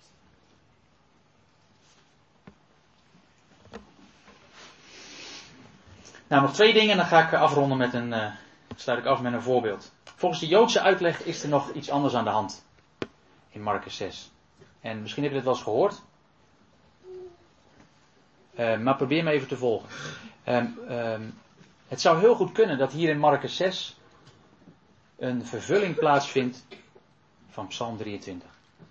Nou, nog twee dingen en dan ga ik afronden met een, uh, sluit ik af met een voorbeeld. Volgens de Joodse uitleg is er nog iets anders aan de hand. In Marcus zes. En misschien heb je het wel eens gehoord. Uh, maar probeer me even te volgen. Um, um, het zou heel goed kunnen dat hier in Marcus zes een vervulling plaatsvindt van Psalm drieëntwintig.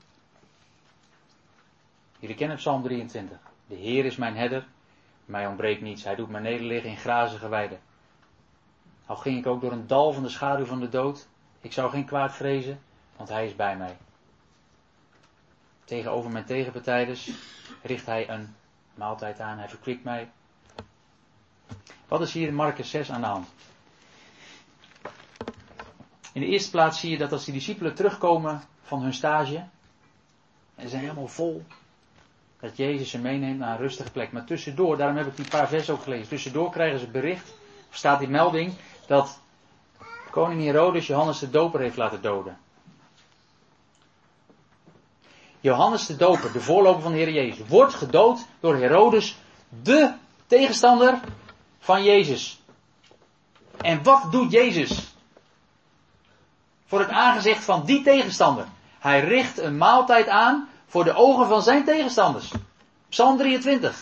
Jullie kennen Psalm drieëntwintig. De Heer is mijn herder, mij ontbreekt niets. Hij doet mij nederliggen in grazige weiden. Al ging ik ook door een dal van de schaduw van de dood, ik zou geen kwaad vrezen, want hij is bij mij. Tegenover mijn tegenpartijders richt hij een maaltijd aan, hij verkwikt mij. Wat is hier in Marcus zes aan de hand? In de eerste plaats zie je dat als die discipelen terugkomen van hun stage, en ze zijn helemaal vol, dat Jezus ze meeneemt naar een rustige plek. Maar tussendoor, daarom heb ik die paar versen ook gelezen, tussendoor krijgen ze bericht, of staat die melding, dat koning Herodes Johannes de Doper heeft laten doden. Johannes de Doper, de voorloper van de Heer Jezus, wordt gedood door Herodes, de tegenstander van Jezus. En wat doet Jezus voor het aangezicht van die tegenstander? Hij richt een maaltijd aan voor de ogen van zijn tegenstanders. Psalm drieëntwintig.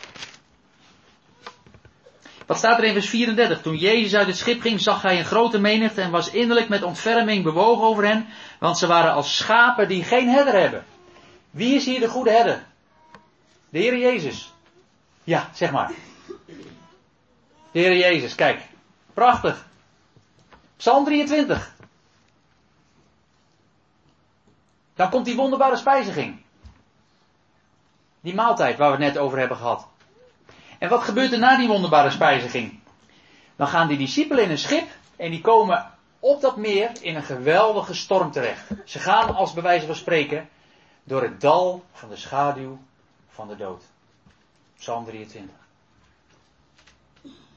Wat staat er in vers vierendertig? Toen Jezus uit het schip ging, zag hij een grote menigte en was innerlijk met ontferming bewogen over hen, want ze waren als schapen die geen herder hebben. Wie is hier de goede herder? De Heer Jezus. Ja, zeg maar. De Heer Jezus, kijk. Prachtig. Psalm drieëntwintig. Dan komt die wonderbare spijziging. Die maaltijd waar we het net over hebben gehad. En wat gebeurt er na die wonderbare spijziging? Dan gaan die discipelen in een schip en die komen op dat meer in een geweldige storm terecht. Ze gaan als bij wijze van spreken door het dal van de schaduw van de dood. Psalm drieëntwintig.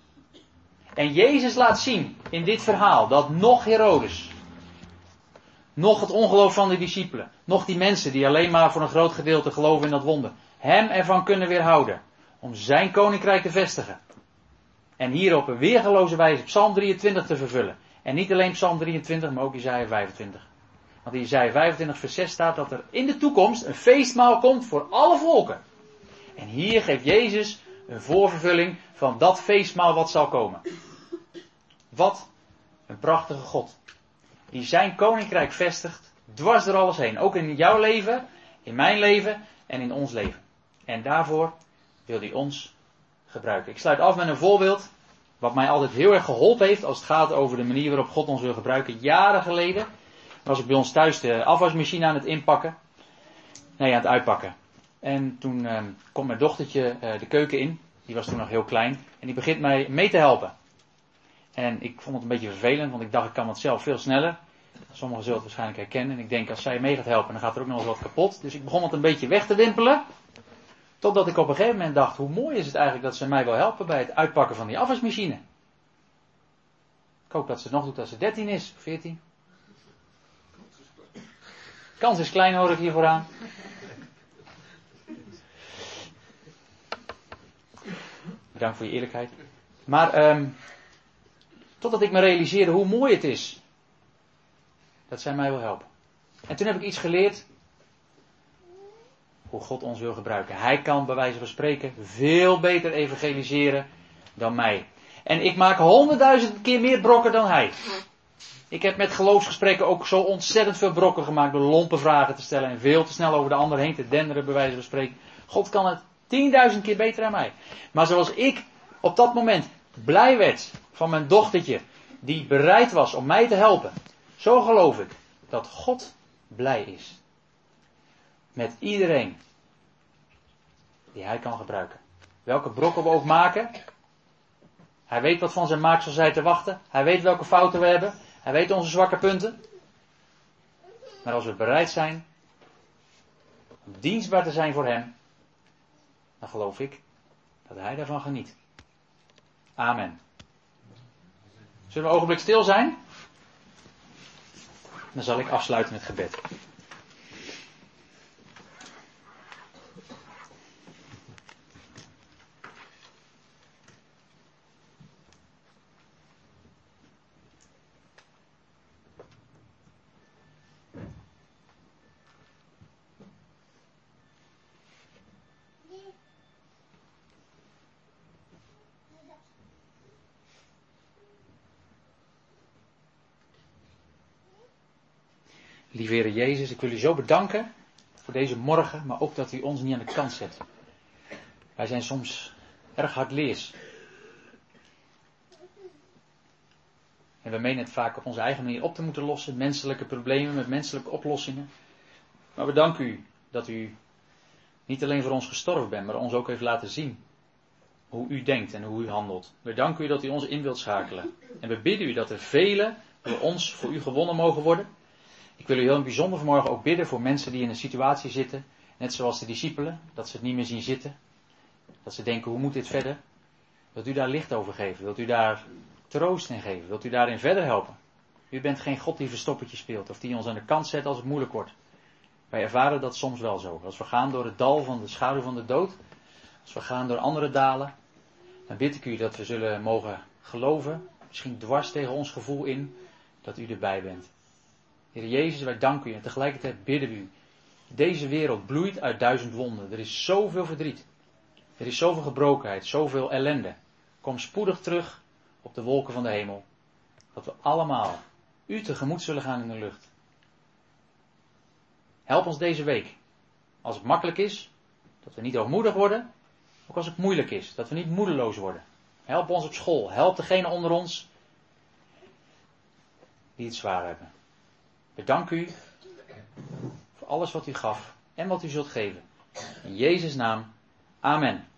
En Jezus laat zien in dit verhaal dat nog Herodes, Nog het ongeloof van de discipelen. Nog die mensen die alleen maar voor een groot gedeelte geloven in dat wonder. Hem ervan kunnen weerhouden. Om zijn koninkrijk te vestigen. En hier op een weergeloze wijze Psalm drieëntwintig te vervullen. En niet alleen Psalm drieëntwintig, maar ook Jesaja vijfentwintig. Want in Jesaja vijfentwintig vers zes staat dat er in de toekomst een feestmaal komt voor alle volken. En hier geeft Jezus een voorvervulling van dat feestmaal wat zal komen. Wat een prachtige God. Die zijn koninkrijk vestigt dwars door alles heen. Ook in jouw leven, in mijn leven en in ons leven. En daarvoor wil hij ons gebruiken. Ik sluit af met een voorbeeld wat mij altijd heel erg geholpen heeft als het gaat over de manier waarop God ons wil gebruiken. Jaren geleden was ik bij ons thuis de afwasmachine aan het inpakken. Nee, aan het uitpakken. En toen uh, komt mijn dochtertje uh, de keuken in. Die was toen nog heel klein. En die begint mij mee te helpen. En ik vond het een beetje vervelend, want ik dacht ik kan het zelf veel sneller. Sommigen zullen het waarschijnlijk herkennen. En ik denk als zij mee gaat helpen, dan gaat er ook nog eens wat kapot. Dus ik begon het een beetje weg te wimpelen. Totdat ik op een gegeven moment dacht, hoe mooi is het eigenlijk dat ze mij wil helpen bij het uitpakken van die afwasmachine. Ik hoop dat ze het nog doet als ze dertien is, veertien. Kans is klein, hoor ik hier vooraan. Bedankt voor je eerlijkheid. Maar um, totdat ik me realiseerde hoe mooi het is dat zij mij wil helpen. En toen heb ik iets geleerd hoe God ons wil gebruiken. Hij kan bij wijze van spreken veel beter evangeliseren dan mij. En ik maak honderdduizend keer meer brokken dan hij. Ik heb met geloofsgesprekken ook zo ontzettend veel brokken gemaakt door lompe vragen te stellen en veel te snel over de ander heen te denderen bij wijze van spreken. God kan het tienduizend keer beter dan mij. Maar zoals ik op dat moment blij werd van mijn dochtertje die bereid was om mij te helpen, zo geloof ik dat God blij is met iedereen die hij kan gebruiken. Welke brokken we ook maken. Hij weet wat van zijn maaksel zij te wachten. Hij weet welke fouten we hebben. Hij weet onze zwakke punten. Maar als we bereid zijn om dienstbaar te zijn voor hem, dan geloof ik dat hij daarvan geniet. Amen. Zullen we een ogenblik stil zijn? Dan zal ik afsluiten met gebed. Lieve Heer Jezus, ik wil u zo bedanken voor deze morgen, maar ook dat u ons niet aan de kant zet. Wij zijn soms erg hardleers. En we menen het vaak op onze eigen manier op te moeten lossen, menselijke problemen met menselijke oplossingen. Maar we danken u dat u niet alleen voor ons gestorven bent, maar ons ook heeft laten zien hoe u denkt en hoe u handelt. We danken u dat u ons in wilt schakelen. En we bidden u dat er velen door ons voor u gewonnen mogen worden. Ik wil u heel bijzonder vanmorgen ook bidden voor mensen die in een situatie zitten, net zoals de discipelen, dat ze het niet meer zien zitten. Dat ze denken, hoe moet dit verder? Wilt u daar licht over geven? Wilt u daar troost in geven? Wilt u daarin verder helpen? U bent geen God die verstoppertje speelt of die ons aan de kant zet als het moeilijk wordt. Wij ervaren dat soms wel zo. Als we gaan door het dal van de schaduw van de dood, als we gaan door andere dalen, dan bid ik u dat we zullen mogen geloven, misschien dwars tegen ons gevoel in, dat u erbij bent. Heer Jezus, wij danken u en tegelijkertijd bidden we u. Deze wereld bloeit uit duizend wonden. Er is zoveel verdriet. Er is zoveel gebrokenheid, zoveel ellende. Kom spoedig terug op de wolken van de hemel. Dat we allemaal u tegemoet zullen gaan in de lucht. Help ons deze week. Als het makkelijk is, dat we niet hoogmoedig worden. Ook als het moeilijk is, dat we niet moedeloos worden. Help ons op school. Help degene onder ons die het zwaar hebben. Bedank u voor alles wat u gaf en wat u zult geven. In Jezus' naam. Amen.